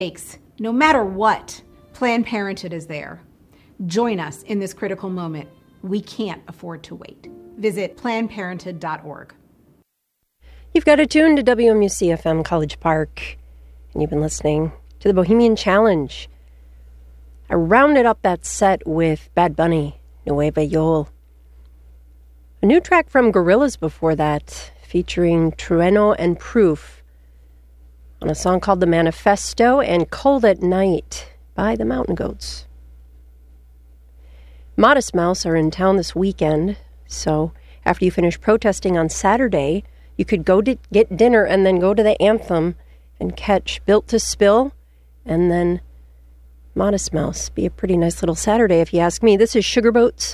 No matter what, Planned Parenthood is there. Join us in this critical moment. We can't afford to wait. Visit PlannedParenthood.org. You've got it tuned to WMUC-FM College Park, and you've been listening to the Bohemian Challenge. I rounded up that set with Bad Bunny, Nueva Yol. A new track from Gorillaz before that, featuring Trueno and Proof, on a song called The Manifesto, and Cold at Night by the Mountain Goats. Modest Mouse are in town this weekend, so after you finish protesting on Saturday, you could go to get dinner and then go to the Anthem and catch Built to Spill and then Modest Mouse. Be a pretty nice little Saturday if you ask me. This is Sugar Boats.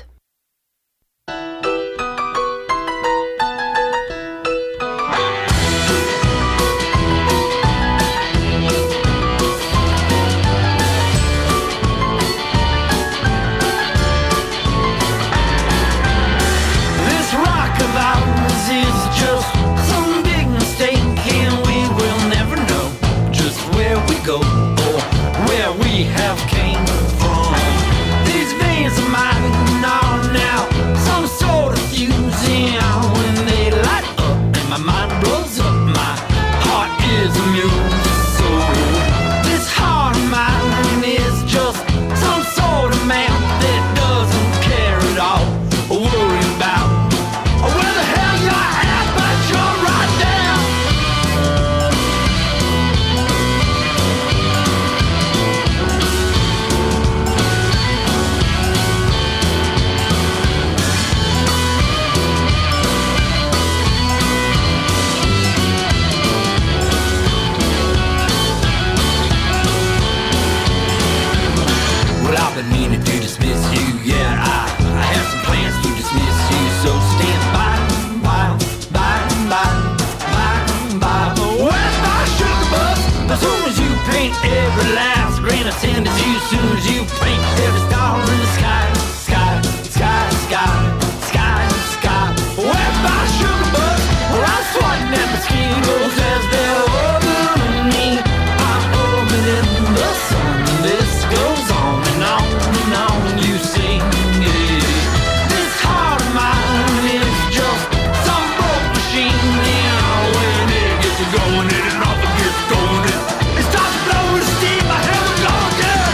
Go or where we have came from. These veins of mine are now some sort of fusing. When they light up and my mind blows up, my heart is amused. So this heart of mine is just some sort of man that doesn't care at all or worry about where the hell you're at, but you're right there. I've been meaning to dismiss you, yeah, I have some plans to dismiss you, so stand by. Where's my sugar bus? As soon as you paint every last grain of sand, as soon as you paint every star in the sky. Where's my sugar bus? Well, I'm swatting at mosquitoes as they're orbiting me. I'm orbiting the sun, and this goes on and on and on. You sing it. This heart of mine is just some broke machine. Now when it gets going, it often gets going. It starts blowing steam. I haven't gone yet.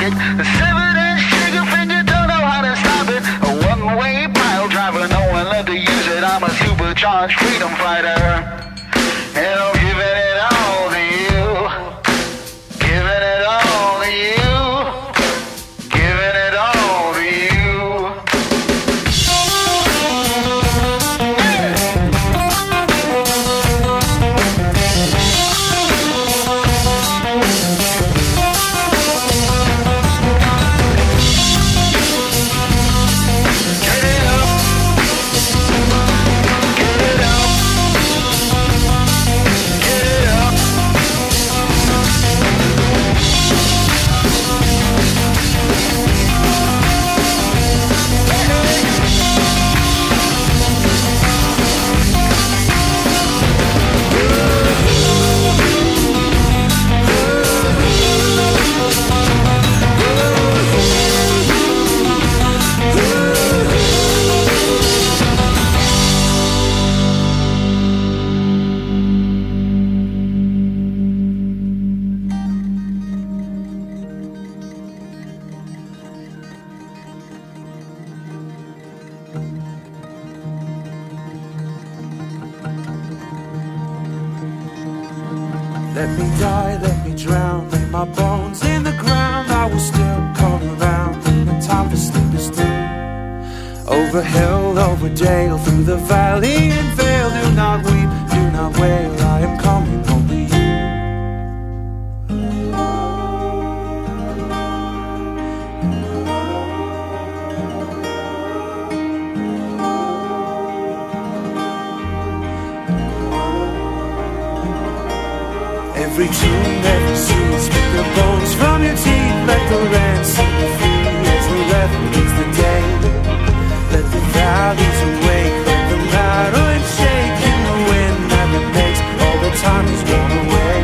logic. A 7-inch trigger finger, don't know how to stop it. A one-way pile driver, no one loved to use it. I'm a supercharged freedom fighter, and I'm giving it all to you. Giving it all to you. Giving it all to you. Let me die, let me drown, lay my bones in the ground. I will still come around when time for sleep is through. Over hill, over dale, through the valley and vale. Do not weep, do not wail, I am coming home to you. Every tune, every scene, spit the bones from your teeth. Let the land set you free as the weather meets the day. Let the valleys awake, let the mountains shake in the wind that it makes all the time is worn away.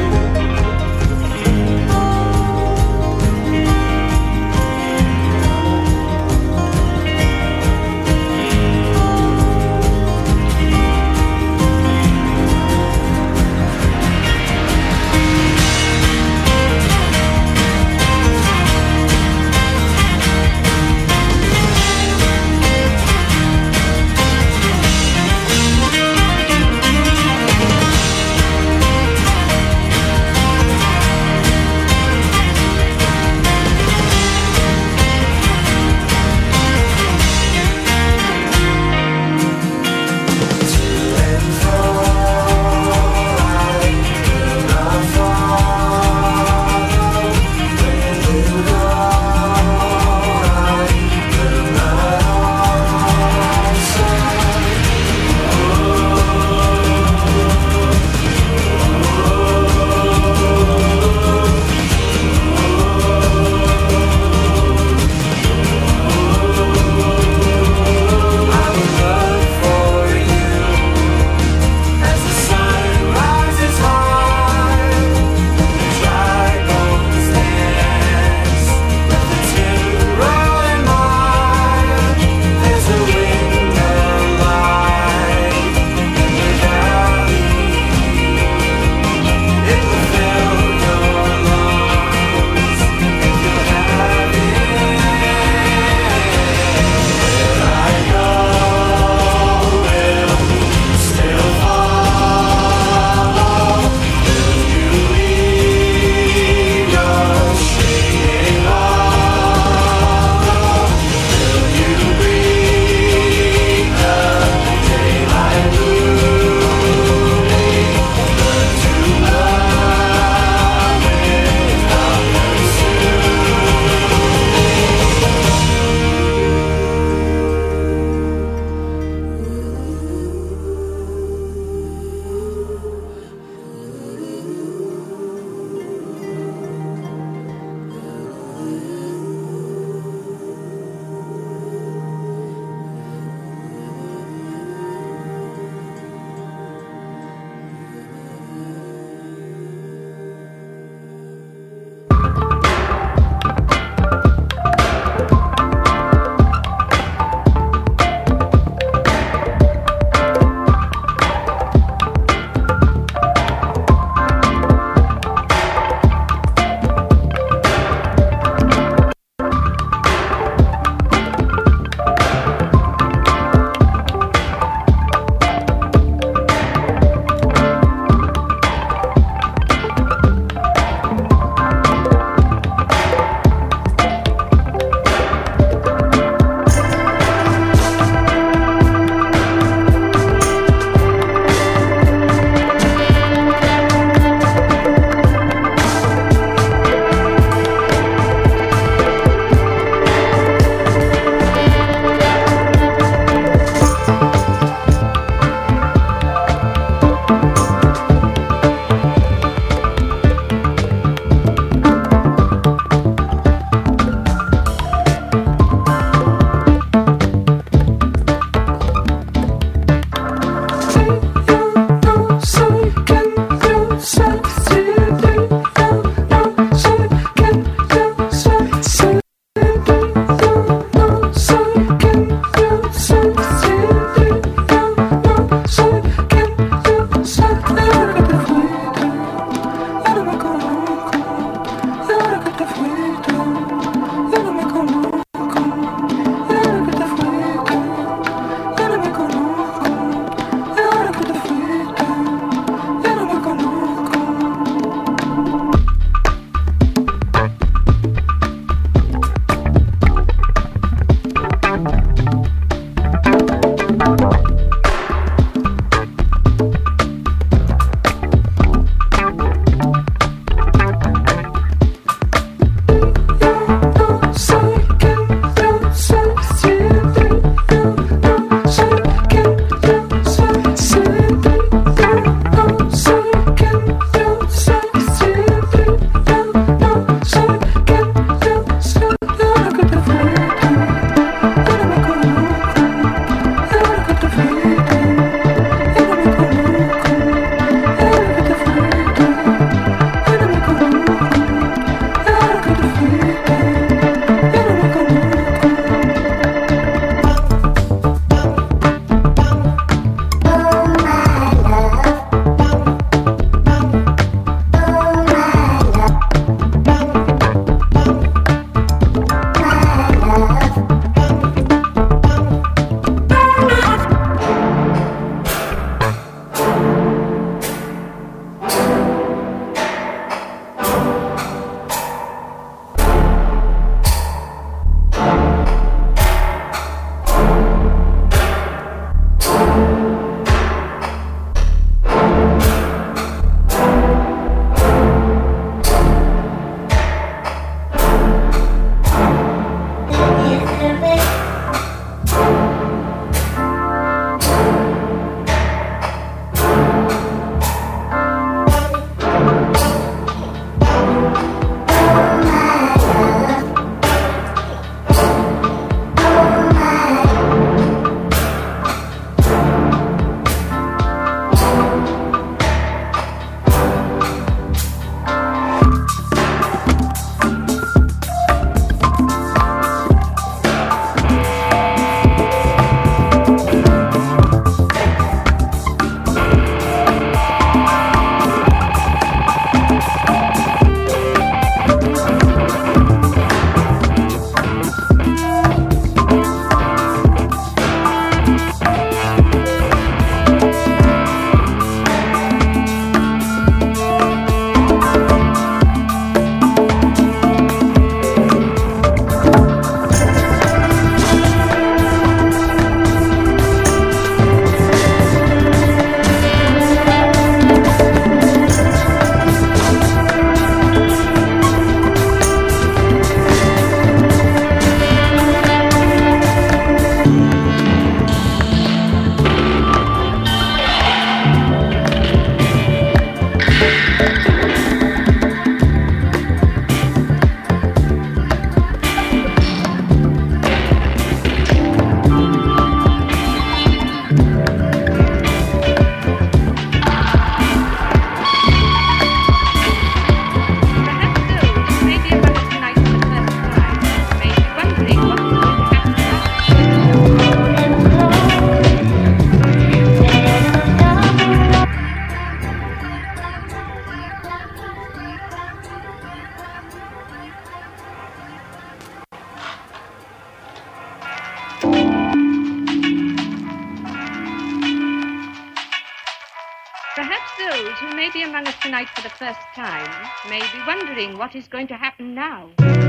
those who may be among us tonight for the first time may be wondering what is going to happen now.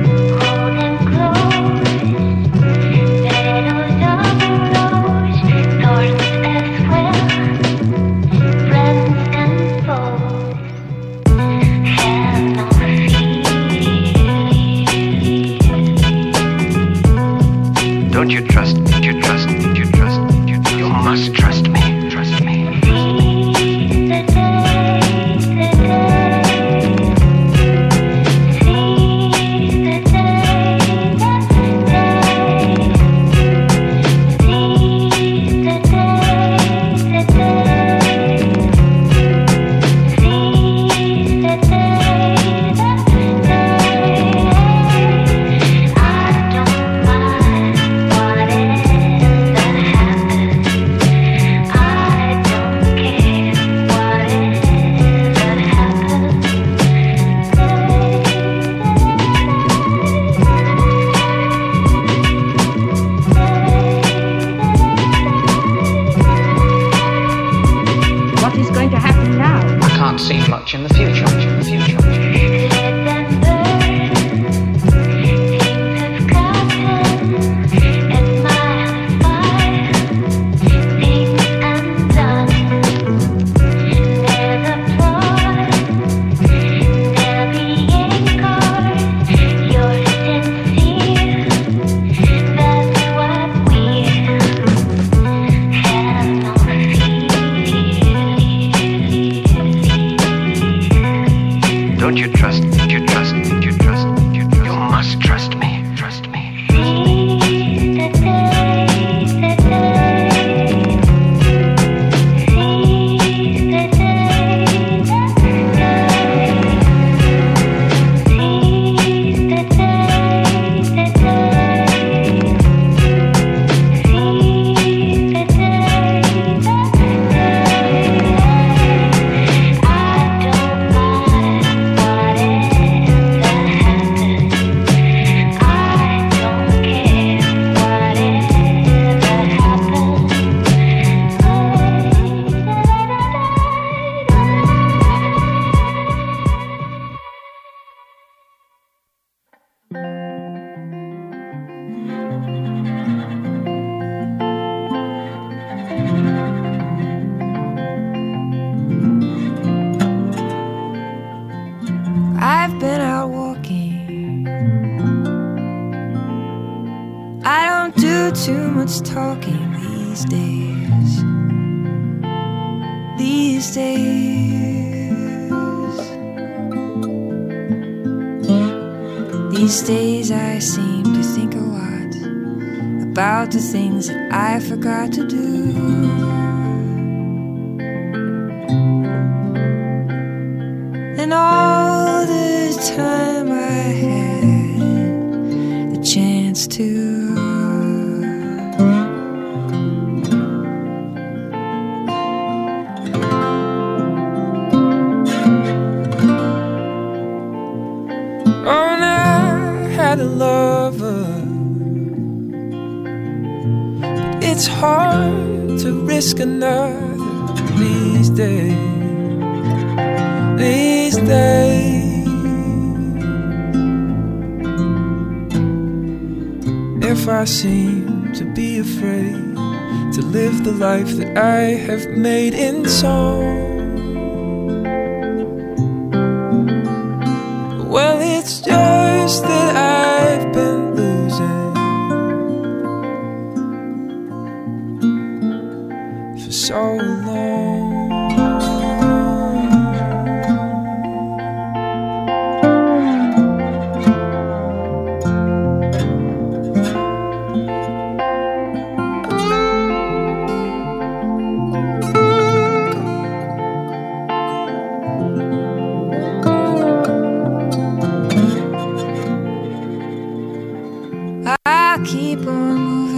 Hold him close, petals of a rose, thorns as well, friends and foes have no fear. Don't you trust me? You trust me? You trust me? You must trust me. Trust me. I don't mind whatever. do too much talking these days. These days. These days I seem to think a lot about the things that I forgot to do. And all the time I had the chance to. Oh, and I had a lover. But it's hard to risk another these days. These days. If I seem to be afraid to live the life that I have made in song, well, it's just that I've been losing for so long. Keep on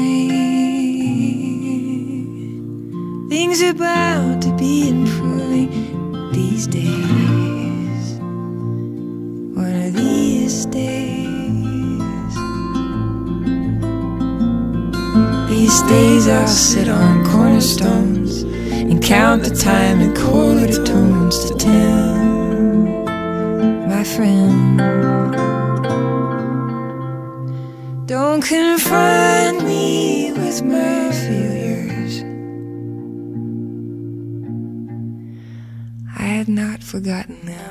moving. Things are bound to be improving these days. One of these days. These days I'll sit on cornerstones and count the time and call it tones to 10. My friend, don't confront me with my failures. I had not forgotten them.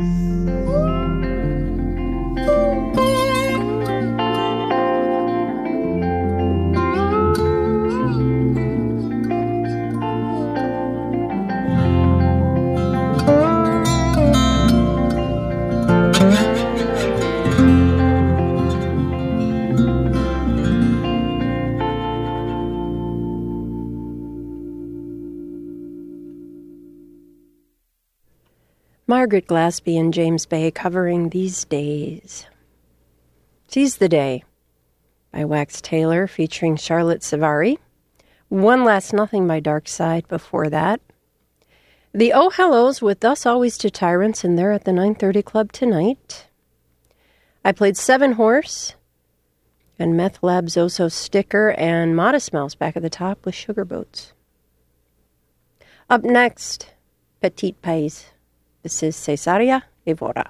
Margaret Glaspie and James Bay covering These Days. Seize the Day by Wax Taylor featuring Charlotte Savary. One Last Nothing by Dark Side before that. The Oh Hellos with Thus Always to Tyrants, and they're at the 9:30 Club tonight. I played Seven Horse and Meth Lab Zoso Sticker and Modest Mouse back at the top with Sugar Boats. Up next, Petit Pays. This is Cesaria Evora.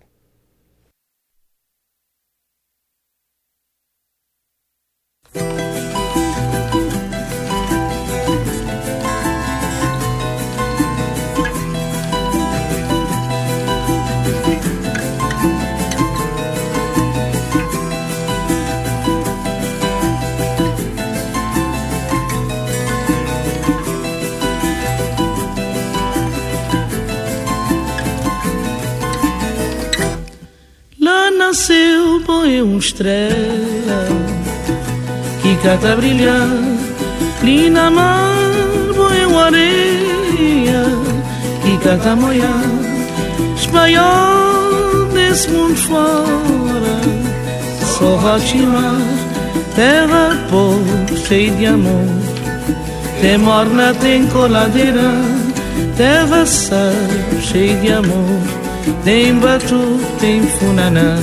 Nasceu, põe estrela que cata brilhar ali na mar, põe areia que cata molhar, espanhol desse mundo fora, só rotimar, terra pobre, cheia de amor, tem morna, tem coladeira, terra sal, cheia de amor, tem batu, tem funaná,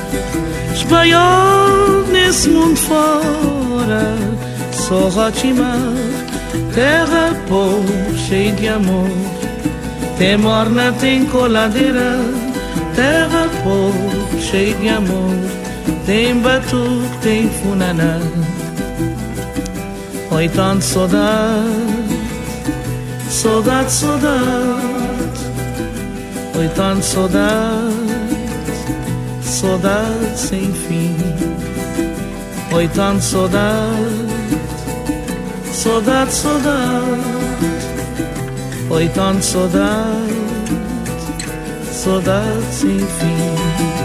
espanhol nesse mundo fora, só rotimar, terra pobre, cheia de amor, tem morna, tem coladeira, terra pobre, cheia de amor, tem batu, tem funaná. Oi, tanto saudade, saudade, saudade. Oi, tanto saudade, saudade sem fim. Oi, tanto saudade, saudade, saudade. Oi, tanta saudade, saudade sem fim.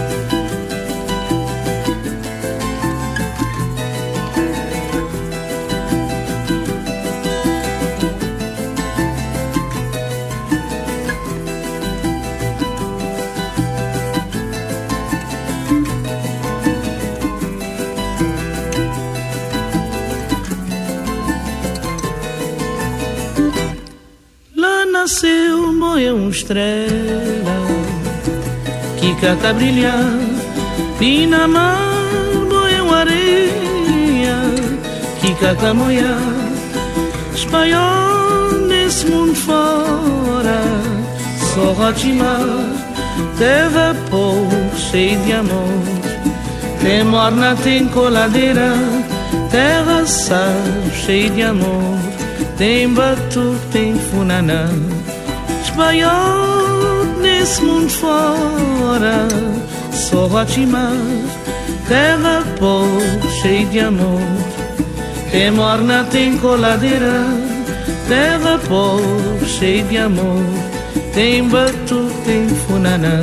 Nasceu uma estrela que cata brilhar e na mar uma areia que cata moia espanhol nesse mundo fora só rotimar terra pouco cheio de amor tem morna, tem coladeira terra sal cheio de amor tem batu, tem funaná espanhol nesse mundo fora só rotimar terra pouco cheio de amor tem morna, tem coladeira terra pouco cheio de amor tem batu, tem funaná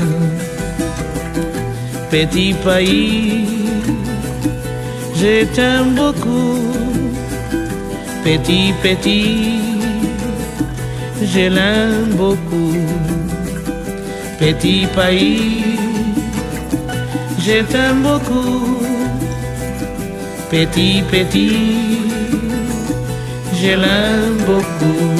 petit pays je t'aime beaucoup petit, petit, je l'aime beaucoup. Petit pays, je t'aime beaucoup. Petit, petit, je l'aime beaucoup.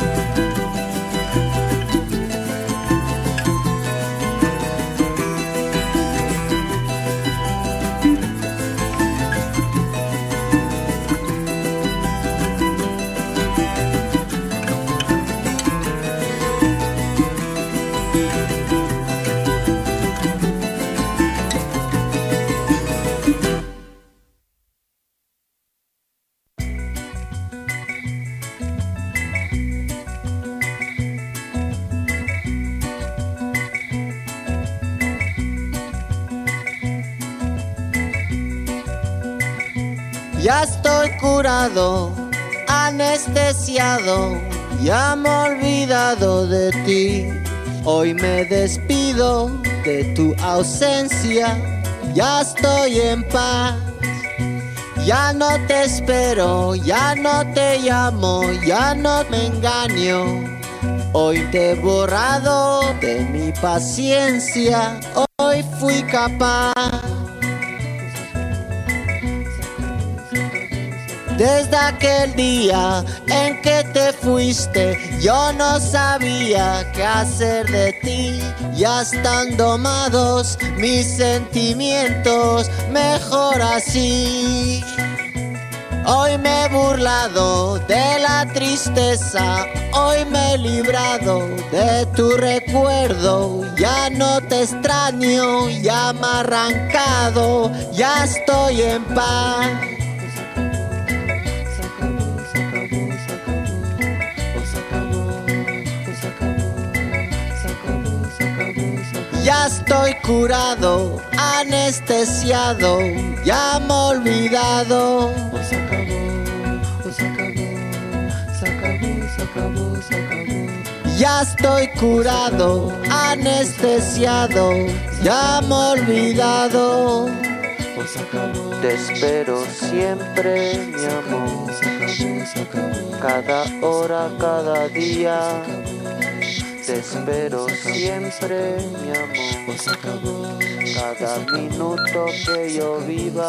Ya estoy curado, anestesiado, ya me he olvidado de ti. Hoy me despido de tu ausencia, ya estoy en paz. Ya no te espero, ya no te llamo, ya no me engaño. Hoy te he borrado de mi paciencia, hoy fui capaz. Desde aquel día en que te fuiste, yo no sabía qué hacer de ti. Ya están domados mis sentimientos, mejor así. Hoy me he burlado de la tristeza, hoy me he librado de tu recuerdo. Ya no te extraño, ya me he arrancado, ya estoy en paz. Ya estoy curado, anestesiado, ya me he olvidado. Ya estoy curado, anestesiado, ya me he olvidado. Te espero siempre, mi amor, cada hora, cada día. Te espero siempre, mi amor, cada minuto que yo viva.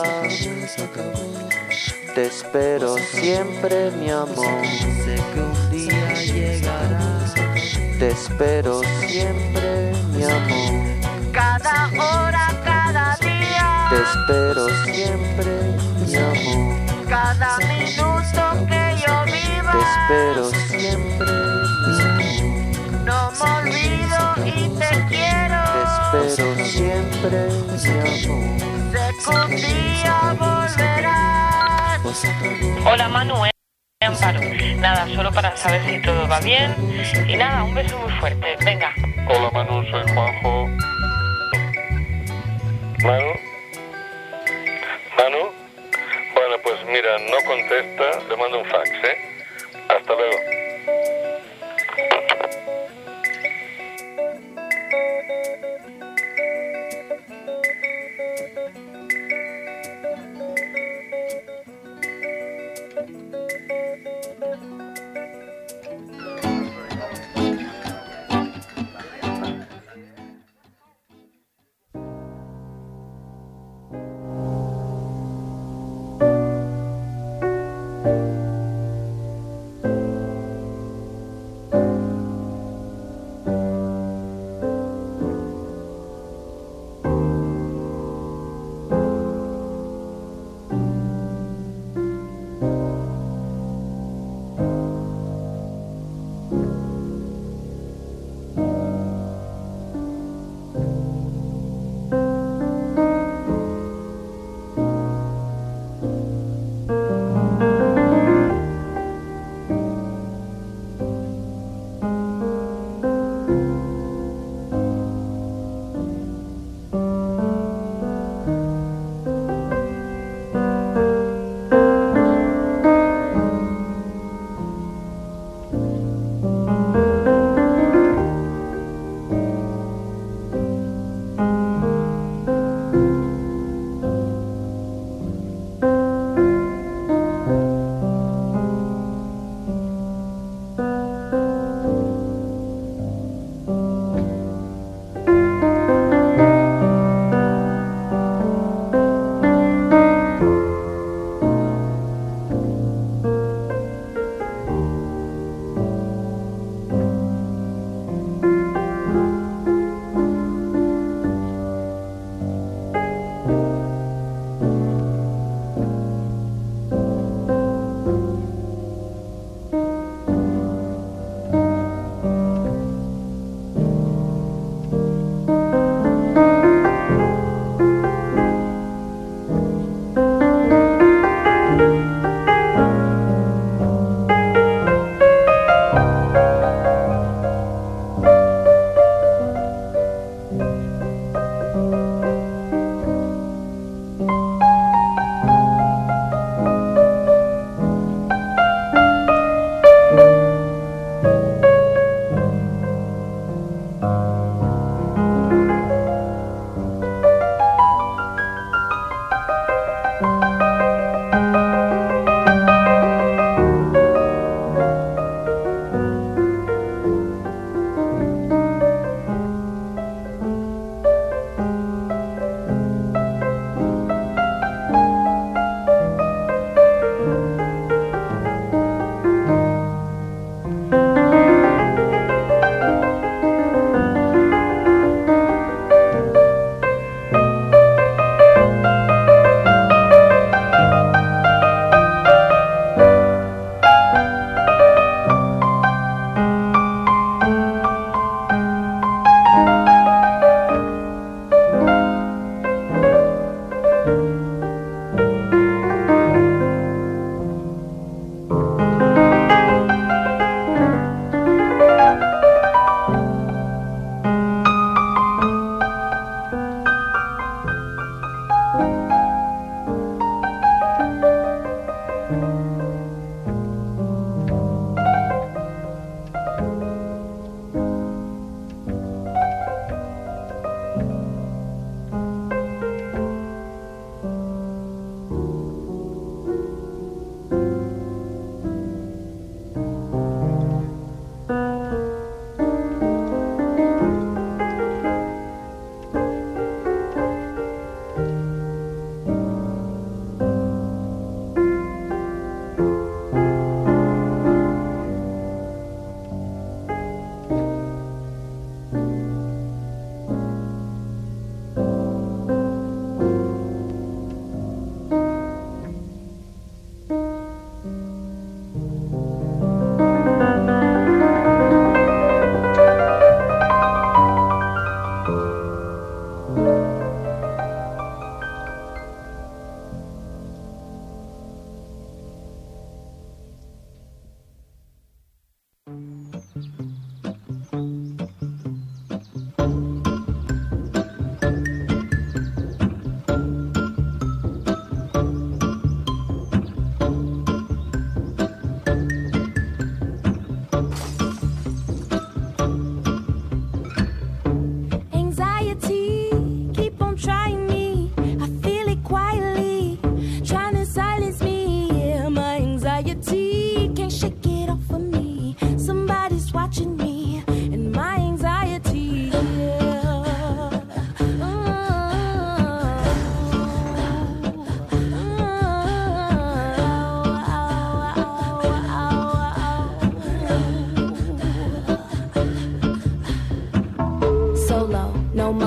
Te espero siempre, mi amor, sé que un día llegará. Te espero siempre, mi amor, cada hora, cada día. Te espero siempre, mi amor, cada minuto que yo viva. Te espero siempre, mi amor. No me olvido y te quiero. Te espero siempre, mi amor. Sé que un día volverás. Hola Manu, Amparo. Nada, solo para saber si todo va bien. Y nada, un beso muy fuerte. Venga. Hola Manu, soy Juanjo. Manu. Bueno, pues mira, no contesta, le mando un fax, ¿eh? Hasta luego.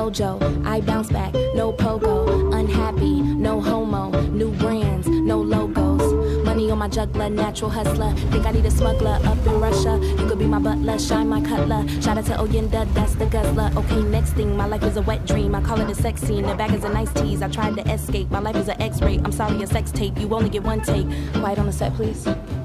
mojo, I bounce back, no pogo. Unhappy, no homo, new brands, no logos. Money on my juggler, natural hustler. Think I need a smuggler up in Russia. You could be my butler, shine my cutler. Shout out to Oyenda, that's the guzzler. Okay, next thing, my life is a wet dream. I call it a sex scene, the bag is a nice tease. I tried to escape, my life is an X-ray. I'm sorry, a sex tape, you only get one take. Quiet on the set, please.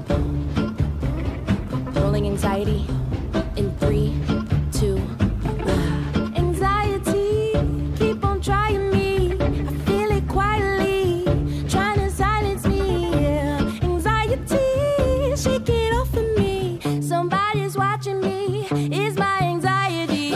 Rolling anxiety in 3, 2, 1. Anxiety, keep on trying me. I feel it quietly, trying to silence me. Yeah. Anxiety, shake it off of me. Somebody's watching me. It's my anxiety.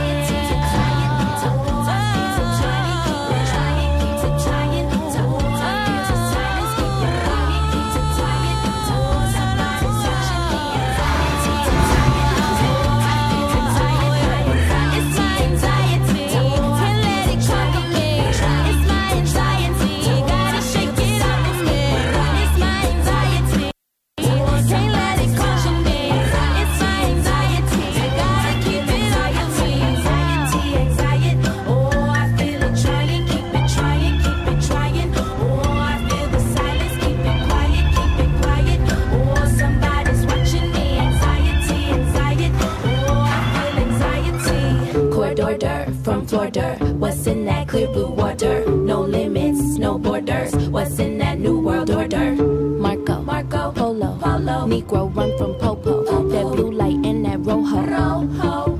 From Florida, what's in that clear blue water? No limits, no borders. What's in that new world order? Marco, Polo, Negro run from Popo. That blue light and that rojo.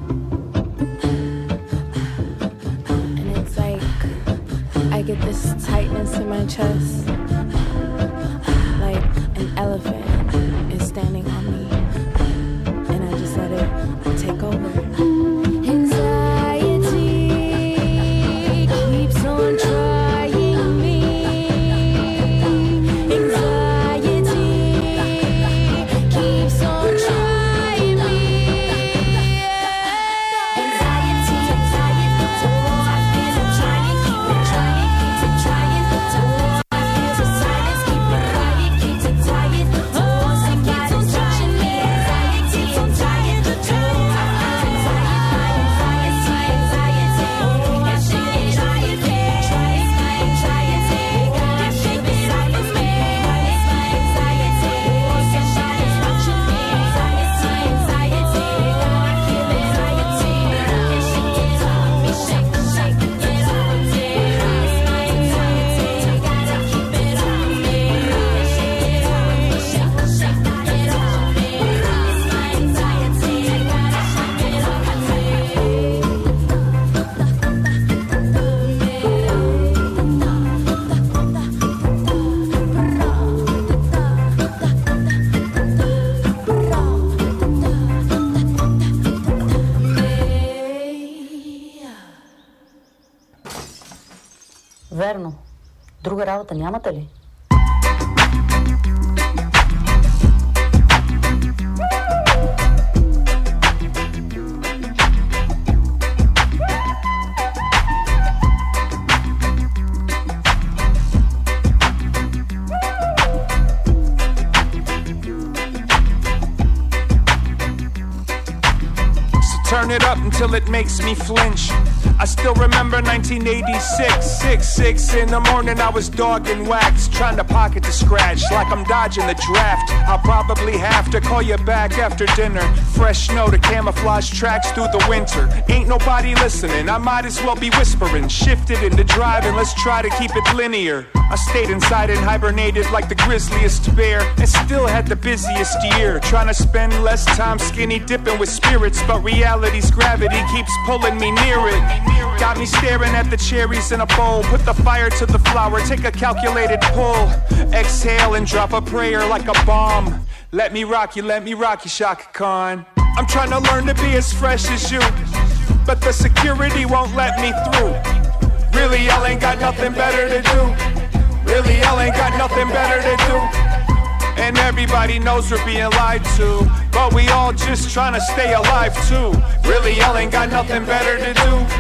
And it's like I get this tightness in my chest, like an elephant is standing on me, and I just let it take over. Верно. Друга работа нямате ли? Turn it up until it makes me flinch. I still remember 1986, 6 in the morning I was dogging wax, trying to pocket the scratch like I'm dodging the draft. I'll probably have to call you back after dinner. Fresh snow to camouflage tracks through the winter. Ain't nobody listening, I might as well be whispering. Shifted into driving, let's try to keep it linear. I stayed inside and hibernated like the grisliest bear, and still had the busiest year, trying to spend less time skinny dipping with spirits, but reality's gravity keeps pulling me near it. Got me staring at the cherries in a bowl. Put the fire to the flower, take a calculated pull. Exhale and drop a prayer like a bomb. Let me rock you, Shaka Khan. I'm trying to learn to be as fresh as you, but the security won't let me through. Really, y'all ain't got nothing better to do. Really, y'all ain't got nothing better to do. And everybody knows we're being lied to, but we all just trying to stay alive too. Really, y'all ain't got nothing better to do.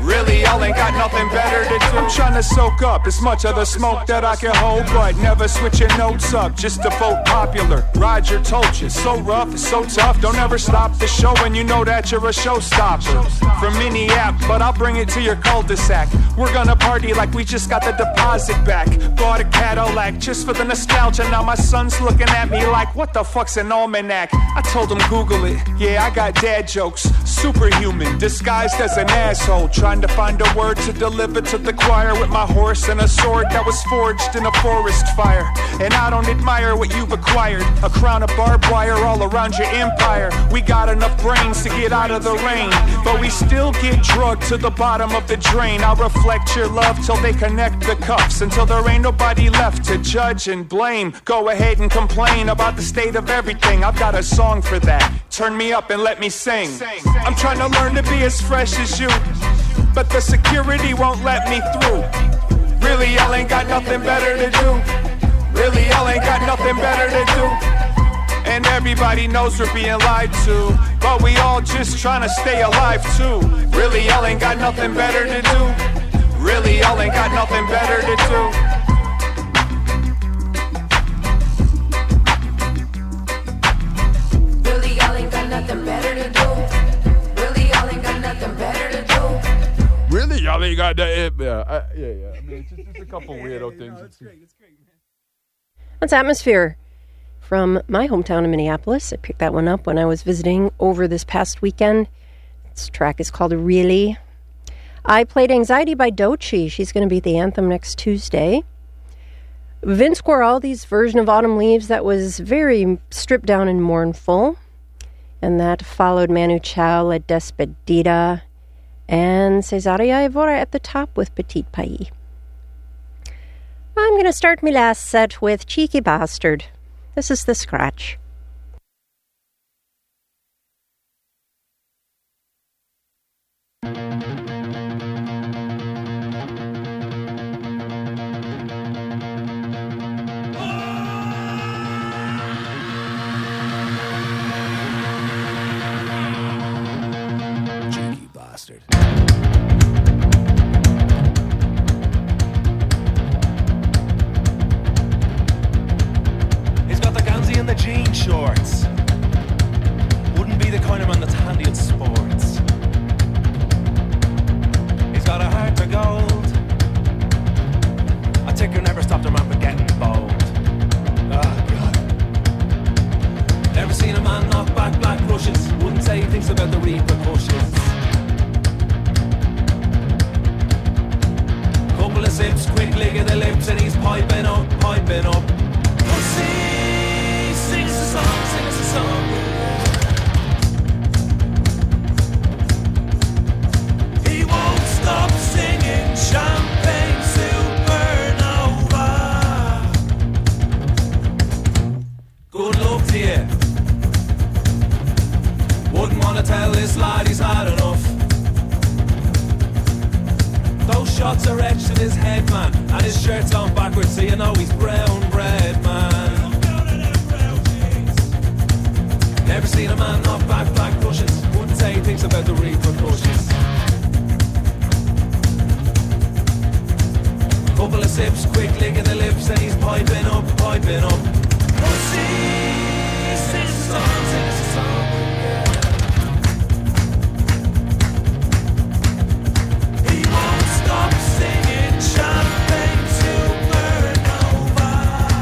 Really, y'all ain't got nothing better to do. I'm trying to soak up as much of the smoke that I can hold, but never switching notes up just to vote popular. Roger told you, so rough, so tough. Don't ever stop the show when you know that you're a showstopper. From Minneapolis, but I'll bring it to your cul-de-sac. We're gonna party like we just got the deposit back. Bought a Cadillac just for the nostalgia. Now my son's looking at me like, what the fuck's an almanac? I told him Google it. Yeah, I got dad jokes. Superhuman, disguised as an asshole. Trying to find a word to deliver to the choir with my horse and a sword that was forged in a forest fire. And I don't admire what you've acquired. A crown of barbed wire all around your empire. We got enough brains to get out of the rain, but we still get drugged to the bottom of the drain. I'll reflect your love till they connect the cuffs, until there ain't nobody left to judge and blame. Go ahead and complain about the state of everything. I've got a song for that. Turn me up and let me sing. I'm trying to learn to be as fresh as you, but the security won't let me through. Really, y'all ain't got nothing better to do. Really, y'all ain't got nothing better to do. And everybody knows we're being lied to, but we all just trying to stay alive too. Really, y'all ain't got nothing better to do. Really, y'all ain't got nothing better to do. Really, y'all ain't got nothing better to do. Really, y'all ain't got nothing better to do. Really, y'all ain't got that. Yeah. I mean, it's just a couple weirdo things. It's great, man. That's Atmosphere from my hometown of Minneapolis. I picked that one up when I was visiting over this past weekend. This track is called Really. I played Anxiety by Doechii. She's going to be at the Anthem next Tuesday. Vince Guaraldi's version of Autumn Leaves, that was very stripped down and mournful. And that followed Manu Chao, La Despedida, and Cesaria Evora at the top with Petit Pays. I'm going to start my last set with Cheeky Bastard. This is The Scratch. Cheeky bastard. In the jean shorts, wouldn't be the kind of man that's handy at sports. He's got a heart of gold. A ticker never stopped a man from getting bold. Oh God. Never seen a man knock back black rushes. Wouldn't say he thinks about the repercussions. Couple of sips, quick lick of the lips, and he's piping up, piping up. Pussy. Sing us a song, sing us a song. He won't stop singing Champagne Supernova. Good luck to you. Wouldn't want to tell this lad he's had enough. Those shots are etched in his head, man, and his shirt's on backwards, so you know he's brown bread, man. Never seen a man knock back black rushes. Wouldn't say he thinks about the repercussions. Couple of sips, quick lick of the lips, and he's piping up, piping up. Pussy, sing us a song, sing us a song. He won't stop singing Champagne Supernova.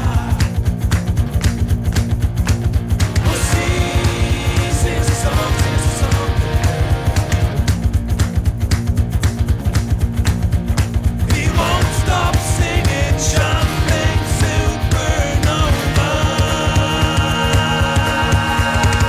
He won't stop singing Champagne Supernova.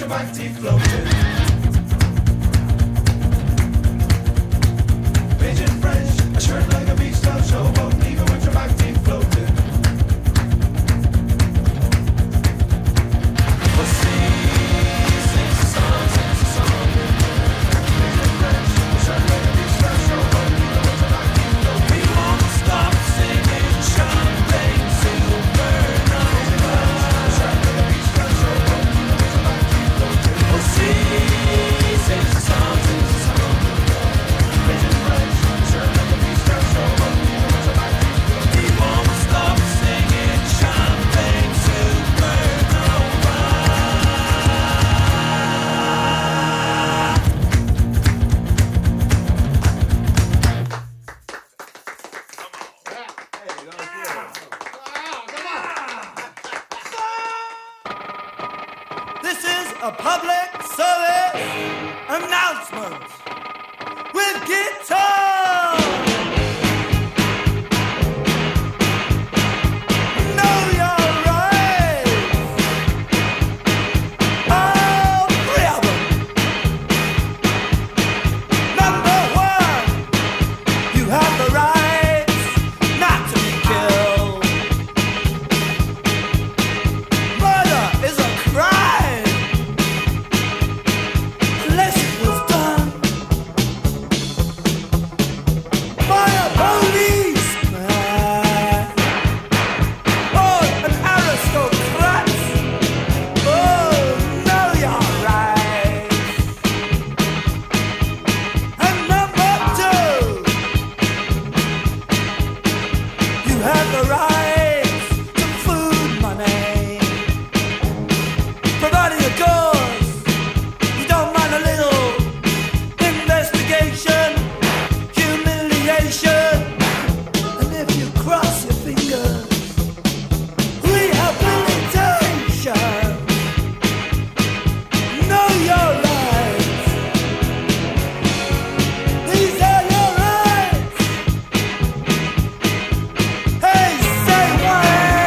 your back teeth floating. Pigeon French, a shirt like a beach towel showboat, even with your back teeth floating. Well, sing a song, sing a song. Pigeon French, a shirt like a beach towel showboat, even with your back teeth floating. We won't stop singing champagne silver number. A shirt like a beach towel showboat, even with your back teeth floating. Well, sing a song, sing a song. Pigeon French, a shirt like a beach towel showboat, even with your back teeth floating. We won't stop singing champagne supernova. This is a public service announcement with guitar. Know your rights. All three of them. Number one, you have the rights not to be killed. Murder is a crime unless it was done by a policeman or an aristocrat. Oh, know your rights. And number two, you have the rights to food money. Providing a cause, you don't mind a little investigation, humiliation, and if you cross your fingers, rehabilitation. Know your rights. These are your rights. Hey, say what?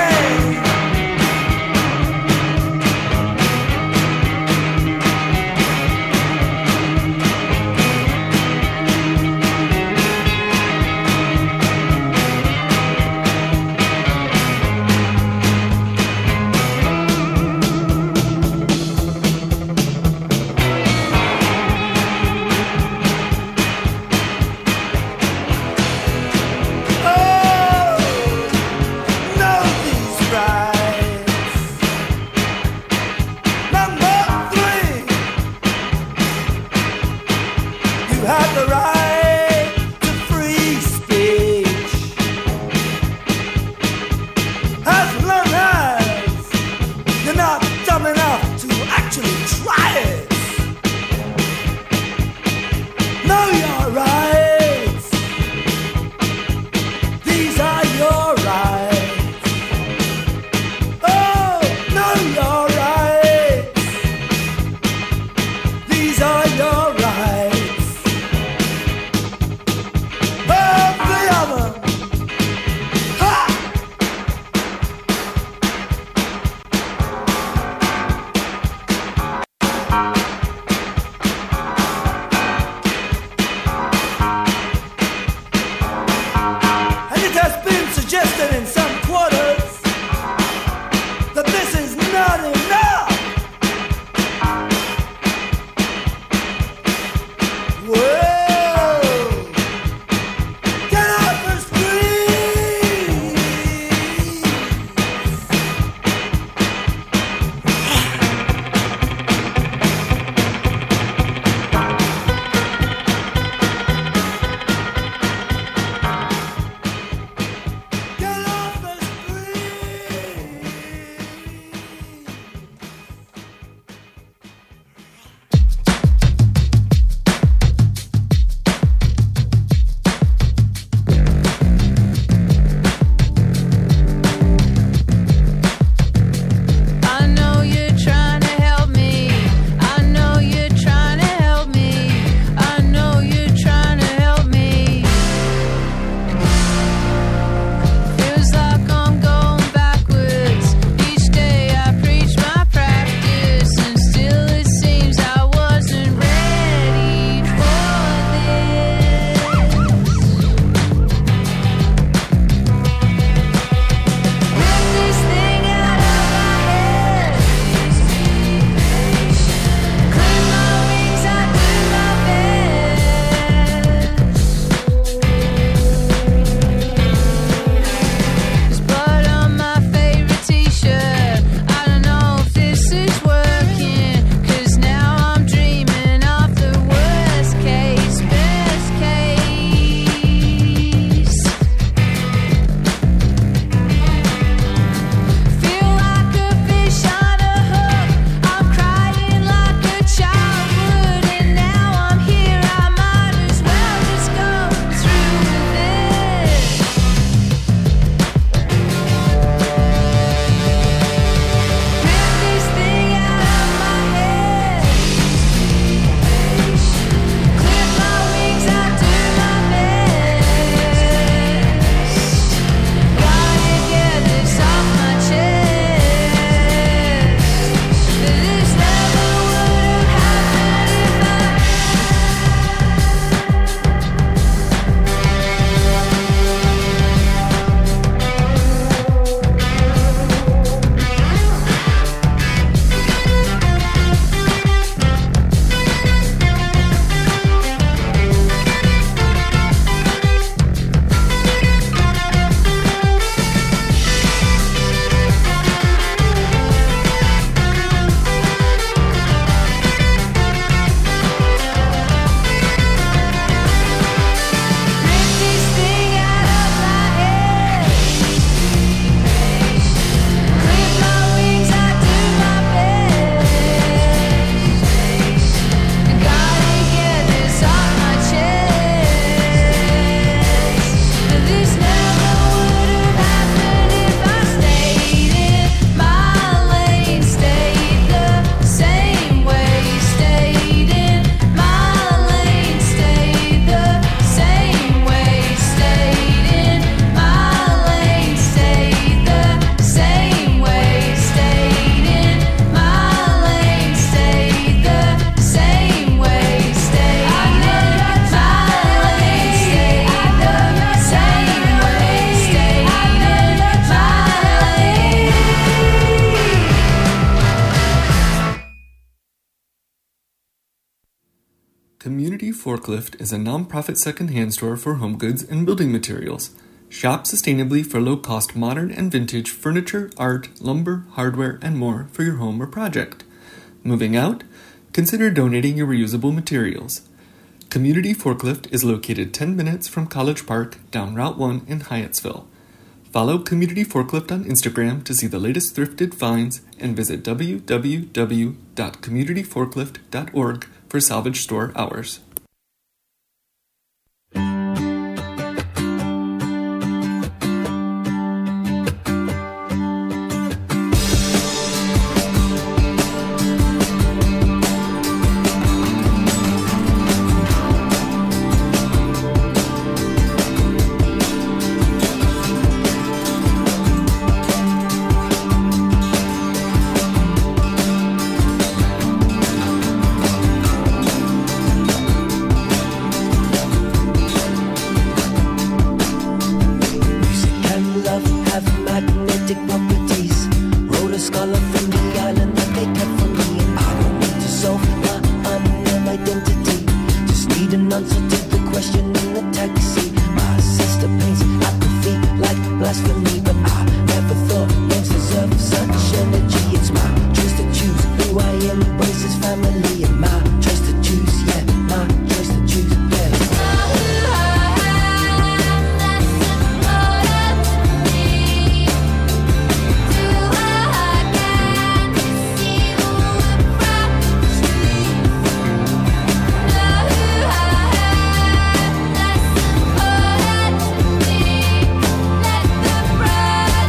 Know these rights. Number three, you have the right to free speech as long as you're not dumb enough to actually try it. Know your rights. These are your rights. Oh, know your rights. These are your rights. Oh, three of them. Ha! And it has been suggested in some quarters that this is not enough. Whoa! Get off the street! Get off Community Forklift is a non-profit second-hand store for home goods and building materials. Shop sustainably for low-cost modern and vintage furniture, art, lumber, hardware, and more for your home or project. Moving out? Consider donating your reusable materials. Community Forklift is located 10 minutes from College Park down Route 1 in Hyattsville. Follow Community Forklift on Instagram to see the latest thrifted finds and visit www.communityforklift.org for salvage store hours. Let the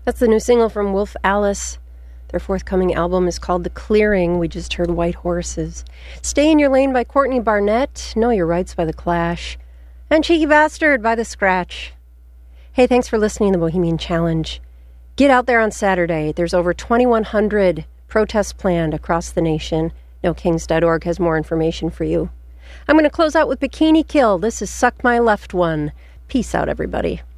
That's the new single from Wolf Alice. Their forthcoming album is called The Clearing. We just heard White Horses. Stay in Your Lane by Courtney Barnett. Know Your Rights by The Clash. And Cheeky Bastard by The Scratch. Hey, thanks for listening to the Bohemian Challenge. Get out there on Saturday. There's over 2,100 protests planned across the nation. NoKings.org has more information for you. I'm going to close out with Bikini Kill. This is Suck My Left One. Peace out, everybody.